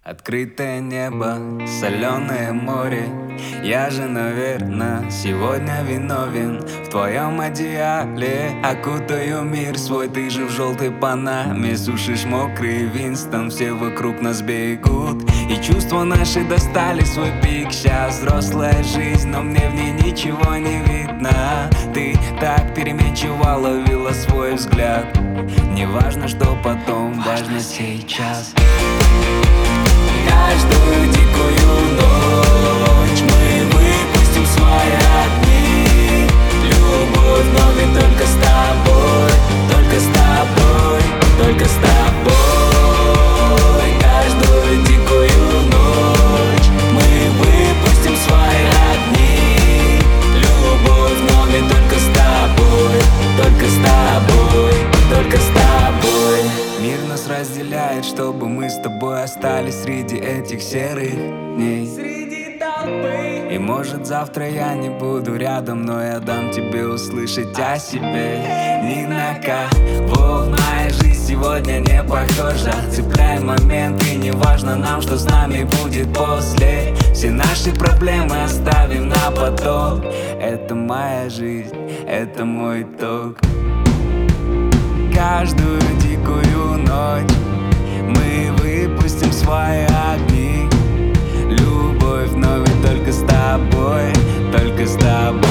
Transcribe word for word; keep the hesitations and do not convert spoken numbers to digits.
Открытое небо, соленое море. Я же, наверное, сегодня виновен. В твоем одеяле окутаю мир свой. Ты же в желтой панаме сушишь мокрый Винстон. Все вокруг нас бегут, и чувства наши достали свой пик. Сейчас взрослая жизнь, но мне в ней ничего не видно. Ты так переменчиво ловила свой взгляд. Не важно, что потом, важно сейчас. Каждую дикую ночь мы выпустим свои огни. Любовь вновь и только с тобой, только с тобой, только с тобой. Каждую дикую ночь мы выпустим свои огни. Любовь вновь и только с тобой, только с тобой, только с тобой. Мир нас разделяет, чтобы мы с тобой остались среди этих серых дней, среди толпы. И может завтра я не буду рядом, но я дам тебе услышать о себе. Ни на кого моя жизнь сегодня не похожа. Цепляй момент, и не важно нам, что с нами будет после. Все наши проблемы оставим на потом. Это моя жизнь, это мой итог. Каждую дикую ночь мы выпустим свои огни. Любовь вновь и только с тобой, только с тобой.